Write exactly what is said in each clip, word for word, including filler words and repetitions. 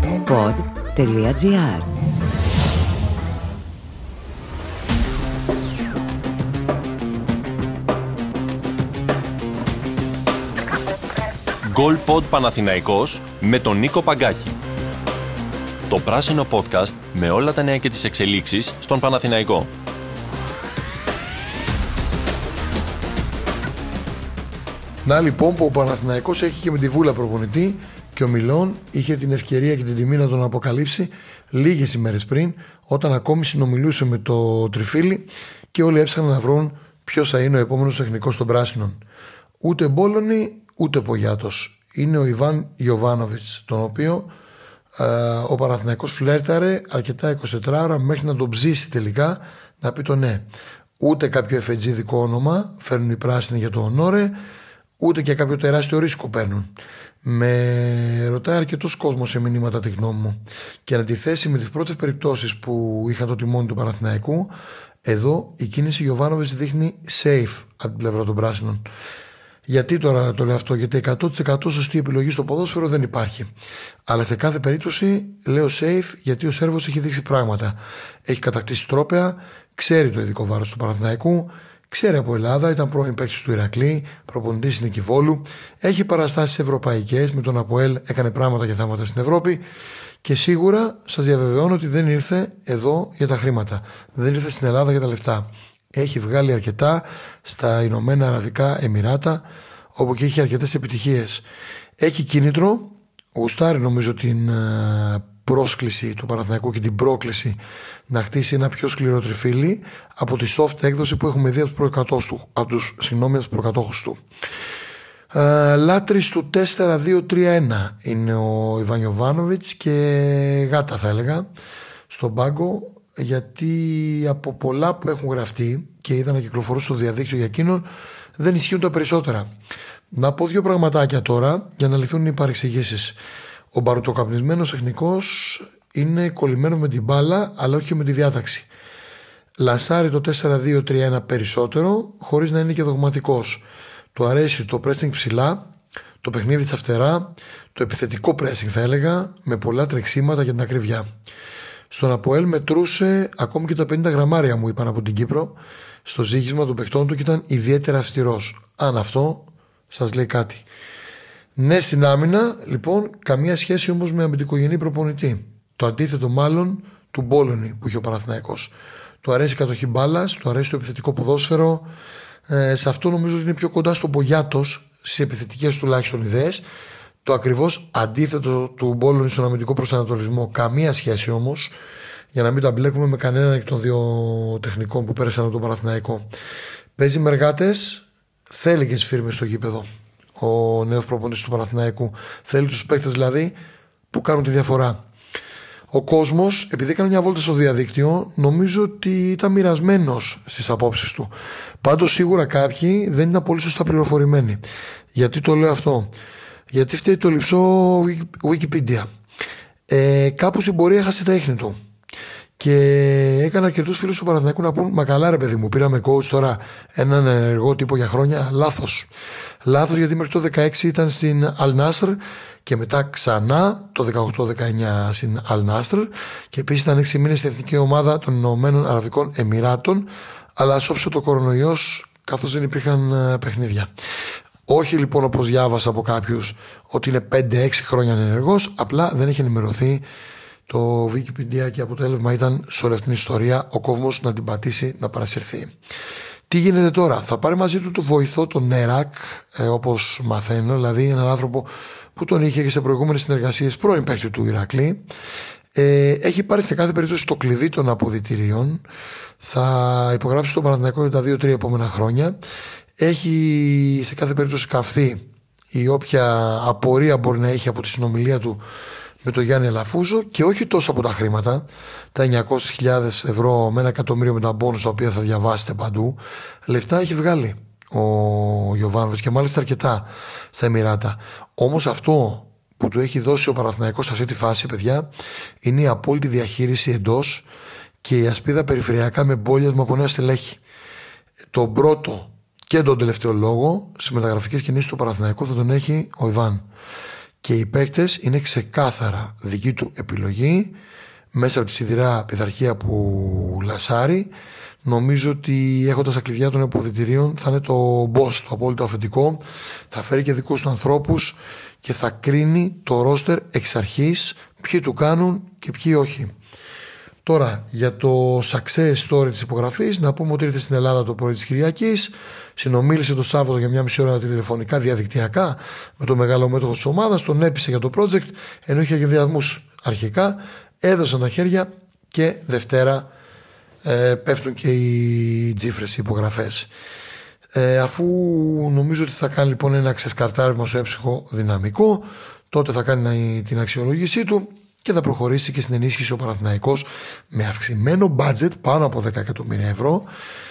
pod.gr. Goalpod Παναθηναϊκός με τον Νίκο Παγκάκη. Το πράσινο podcast με όλα τα νέα και τις εξελίξεις στον Παναθηναϊκό. Να λοιπόν που ο Παναθηναϊκός έχει και με τη Βούλα προπονητή και ο Μιλών είχε την ευκαιρία και την τιμή να τον αποκαλύψει λίγες ημέρες πριν, όταν ακόμη συνομιλούσε με το Τριφύλι και όλοι έψαχναν να βρουν ποιος θα είναι ο επόμενος τεχνικός των πράσινων. Ούτε Μπόλωνη ούτε Πογιάτος. Είναι ο Ιβάν Γιοβάνοβιτς, τον οποίο ε, ο Παναθηναϊκός φλέρταρε αρκετά είκοσι τέσσερις ώρα μέχρι να τον ψήσει τελικά να πει το ναι. Ούτε κάποιο εφετζίδικο όνομα φέρνουν οι πράσινοι για το ονόρε, ούτε και κάποιο τεράστιο ρίσκο παίρνουν. Με ρωτάει αρκετός κόσμος σε μηνύματα τη γνώμη μου. Και αντιθέσει με τις πρώτες περιπτώσεις που είχαν το τιμόνι του Παναθηναϊκού, εδώ η κίνηση Γιοβάνοβιτς δείχνει safe από την πλευρά των πράσινων. Γιατί τώρα το λέω αυτό? Γιατί εκατό τοις εκατό σωστή επιλογή στο ποδόσφαιρο δεν υπάρχει. Αλλά σε κάθε περίπτωση λέω safe, γιατί ο Σέρβος έχει δείξει πράγματα. Έχει κατακτήσει τρόπαια, ξέρει το ειδικό βάρος του Παναθηναϊκού, ξέρει από Ελλάδα, ήταν πρώην παίκτης του Ηρακλή, προπονητής στην Νικηβόλου, έχει παραστάσεις ευρωπαϊκές, με τον ΑΠΟΕΛ έκανε πράγματα και θάματα στην Ευρώπη και σίγουρα σας διαβεβαιώνω ότι δεν ήρθε εδώ για τα χρήματα. Δεν ήρθε στην Ελλάδα για τα λεφτά. Έχει βγάλει αρκετά στα Ηνωμένα Αραβικά Εμιράτα, όπου και έχει αρκετές επιτυχίες. Έχει κίνητρο, γουστάρει νομίζω την πρόσκληση του Παναθηναϊκού και την πρόκληση να χτίσει ένα πιο σκληρό Τριφύλι από τη soft έκδοση που έχουμε δει από τους προκατόχους του, από τους, συγγνώμη, τους προκατόχους του. Ε, λάτρης του τέσσερα δύο τρία ένα είναι ο Ιβάν Γιοβάνοβιτς και γάτα θα έλεγα στον πάγκο, γιατί από πολλά που έχουν γραφτεί και είδα να κυκλοφορούν στο διαδίκτυο για εκείνον δεν ισχύουν τα περισσότερα. Να πω δύο πραγματάκια τώρα για να λυθούν οι παρεξηγήσεις. Ο μπαρουτοκαπνισμένος τεχνικός είναι κολλημένο με την μπάλα, αλλά όχι με τη διάταξη. Λασάρει το τέσσερα δύο τρία ένα περισσότερο, χωρίς να είναι και δογματικός. Του αρέσει το pressing ψηλά, το παιχνίδι στα φτερά, το επιθετικό pressing θα έλεγα, με πολλά τρεξίματα για την ακρίβεια. Στον ΑΠΟΕΛ μετρούσε ακόμη και τα πενήντα γραμμάρια, μου είπαν από την Κύπρο, στο ζύγισμα των παιχτών του και ήταν ιδιαίτερα αυστηρός. Αν αυτό σας λέει κάτι. Ναι στην άμυνα, λοιπόν, καμία σχέση όμως με αμυντικογενή προπονητή. Το αντίθετο μάλλον του Μπόλωνη που είχε ο Παναθηναϊκός. Του αρέσει η κατοχή μπάλας, του αρέσει το επιθετικό ποδόσφαιρο. Ε, σε αυτό νομίζω ότι είναι πιο κοντά στον Πογιάτος, στις επιθετικές τουλάχιστον ιδέες. Το ακριβώς αντίθετο του Μπόλωνη στον αμυντικό προσανατολισμό. Καμία σχέση όμως, για να μην τα μπλέκουμε με κανέναν εκ των δύο τεχνικών που πέρασαν από τον Παναθηναϊκό. Παίζει με εργάτες, θέλει και τις φίρμες στο γήπεδο. Ο νέος προπονητής του Παναθηναϊκού θέλει τους παίκτες δηλαδή που κάνουν τη διαφορά. Ο κόσμος, επειδή έκανε μια βόλτα στο διαδίκτυο, νομίζω ότι ήταν μοιρασμένος στις απόψεις του. Πάντως σίγουρα κάποιοι δεν ήταν πολύ σωστά πληροφορημένοι. Γιατί το λέω αυτό? Γιατί φταίει το λειψό Wikipedia. Ε, κάπου στην πορεία έχασε τα ίχνη του. Και έκανε αρκετούς φίλους του Παναθηναϊκού να πούν: μα καλά, ρε παιδί μου, πήραμε coach τώρα έναν ενεργό τύπο για χρόνια. Λάθος. Λάθος, γιατί μέχρι το δεκαέξι ήταν στην Al Nassr και μετά ξανά το δεκαοκτώ δεκαεννιά στην Al Nassr και επίσης ήταν έξι μήνες στην εθνική ομάδα των Ηνωμένων Αραβικών Εμιράτων. Αλλά σώψε το κορονοϊός καθώς δεν υπήρχαν παιχνίδια. Όχι λοιπόν όπως διάβασα από κάποιους ότι είναι πέντε έξι χρόνια ενεργός, απλά δεν έχει ενημερωθεί το Wikipedia και αποτέλεσμα ήταν σε όλη αυτήν την ιστορία ο κόσμος να την πατήσει, να παρασυρθεί. Τι γίνεται τώρα? Θα πάρει μαζί του το βοηθό, τον Νέρακ, ε, όπως μαθαίνω, δηλαδή έναν άνθρωπο που τον είχε και σε προηγούμενες συνεργασίες, πρώην παίκτη του Ηρακλή. Ε, έχει πάρει σε κάθε περίπτωση το κλειδί των αποδυτηρίων. Θα υπογράψει τον Παναθηναϊκό για τα δύο τρία επόμενα χρόνια. Έχει σε κάθε περίπτωση καυθεί η όποια απορία μπορεί να έχει από τη συνομιλία του με τον Γιάννη Αλαφούζο, και όχι τόσο από τα χρήματα, τα εννιακόσιες χιλιάδες ευρώ με ένα εκατομμύριο με τα μπόνους τα οποία θα διαβάσετε παντού. Λεφτά έχει βγάλει ο Γιοβάνοβιτς και μάλιστα αρκετά στα Εμιράτα. Όμως αυτό που του έχει δώσει ο Παναθηναϊκός σε αυτή τη φάση, παιδιά, είναι η απόλυτη διαχείριση εντός και η ασπίδα περιφερειακά με μπόλιασμα από νέα στελέχη. Τον πρώτο και τον τελευταίο λόγο στις μεταγραφικές κινήσεις του Παναθηναϊκού θα τον έχει ο Ιβάν. και οι παίκτες είναι ξεκάθαρα δική του επιλογή μέσα από τη σιδηρά πειθαρχία που λασάρει. Νομίζω ότι έχοντας τα κλειδιά των αποδυτηρίων θα είναι το boss, το απόλυτο αφεντικό. Θα φέρει και δικούς του ανθρώπους και θα κρίνει το ρόστερ εξ αρχής ποιοι του κάνουν και ποιοι όχι. Τώρα για το success story της υπογραφής, να πούμε ότι ήρθε στην Ελλάδα το πρωί της Κυριακής, συνομίλησε το Σάββατο για μια μισή ώρα τηλεφωνικά διαδικτυακά με το μεγάλο μέτοχο της ομάδας, τον έπεισε για το project, ενώ είχε και διαδμούς αρχικά, έδωσαν τα χέρια και Δευτέρα ε, πέφτουν και οι τζίφρες, οι υπογραφές. Ε, αφού νομίζω ότι θα κάνει λοιπόν ένα ξεσκαρτάρισμα στο έψυχο δυναμικό, τότε θα κάνει την αξιολόγησή του και θα προχωρήσει και στην ενίσχυση ο Παναθηναϊκός με αυξημένο budget πάνω από δέκα εκατομμύρια ευρώ.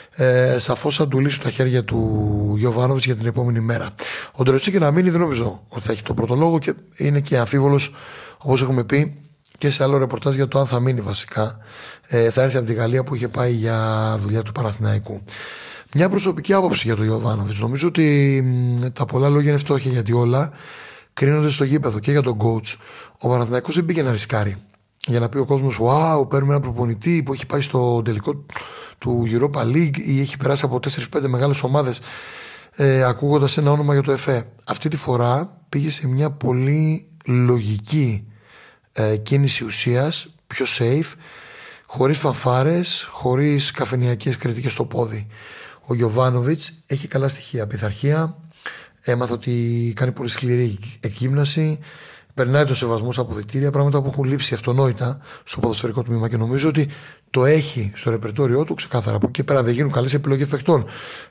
Ε, σαφώς θα του λύσουν τα χέρια του Γιοβάνοβιτς για την επόμενη μέρα. Ο Ντρετσίκη να μείνει, δεν νομίζω ότι θα έχει το πρώτο λόγο και είναι και αμφίβολος, όπως έχουμε πει και σε άλλο ρεπορτάζ, για το αν θα μείνει βασικά. Ε, θα έρθει από τη Γαλλία που είχε πάει για δουλειά του Παναθηναϊκού. Μια προσωπική άποψη για τον Γιοβάνοβιτς. Νομίζω ότι μ, τα πολλά λόγια είναι φτώχεια, γιατί όλα κρίνονται στο γήπεδο και για τον coach. Ο Παναθηναϊκός δεν πήγε να ρισκάρει για να πει ο κόσμος «Wow, παίρνουμε ένα προπονητή που έχει πάει στο τελικό του Europa League ή έχει περάσει από τέσσερις πέντε μεγάλες ομάδες ε, ακούγοντας ένα όνομα για το ΕΦΕ». Αυτή τη φορά πήγε σε μια πολύ λογική ε, κίνηση ουσίας, πιο safe, χωρίς φανφάρες, χωρίς καφενειακές κριτικές στο πόδι. Ο Γιοβάνοβιτς έχει καλά στοιχεία, πειθαρχία, έμαθα ότι κάνει πολύ σκληρή εκγύμναση, περνάει το σεβασμό στα αποδυτήρια, πράγματα που έχουν λείψει αυτονόητα στο ποδοσφαιρικό τμήμα και νομίζω ότι το έχει στο ρεπερτόριό του ξεκάθαρα. Από εκεί και πέρα δεν γίνουν καλές επιλογές παιχτών,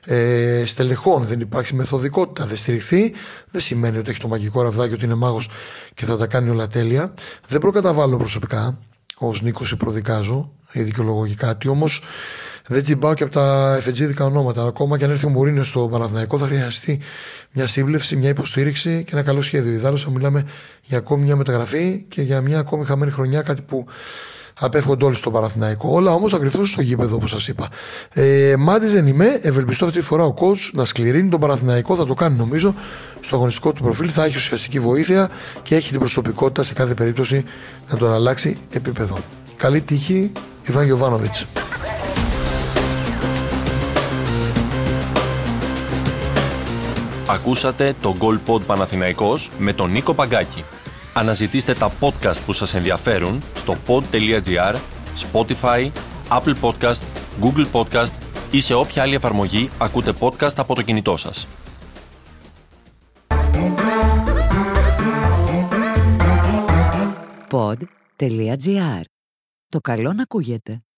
ε, στελεχών, δεν υπάρχει μεθοδικότητα, δεν στηριχθεί, δεν σημαίνει ότι έχει το μαγικό ραβδάκι, ότι είναι μάγος και θα τα κάνει όλα τέλεια. Δεν προκαταβάλλω προσωπικά, ως Νίκος προδικάζω ή δικαιολογώ κάτι, όμως δεν τσιμπάω και από τα εφετζίδικα ονόματα. Ακόμα και αν έρθει ο Μουρίνιο στο Παναθηναϊκό, θα χρειαστεί μια σύμπλευση, μια υποστήριξη και ένα καλό σχέδιο. Ιδάλλως θα μιλάμε για ακόμη μια μεταγραφή και για μια ακόμη χαμένη χρονιά, κάτι που απέφχονται όλοι στο Παναθηναϊκό. Όλα όμως θα κρυφθούν στο γήπεδο, όπως σας είπα. Ε, Μάντης δεν είμαι. Ευελπιστώ αυτή τη φορά ο coach να σκληρύνει τον Παναθηναϊκό. Θα το κάνει νομίζω στο αγωνιστικό του προφίλ. Θα έχει ουσιαστική βοήθεια και έχει την προσωπικότητα σε κάθε περίπτωση να τον αλλάξει επίπεδο. Καλή τύχη, Ιβάν Γιοβάνοβιτς. Ακούσατε το Goal Pod Παναθηναϊκός με τον Νίκο Παγκάκη. Αναζητήστε τα podcast που σας ενδιαφέρουν στο pod.gr, Spotify, Apple Podcast, Google Podcast ή σε όποια άλλη εφαρμογή ακούτε podcast από το κινητό σας. pod.gr. Το καλό να ακούγεται.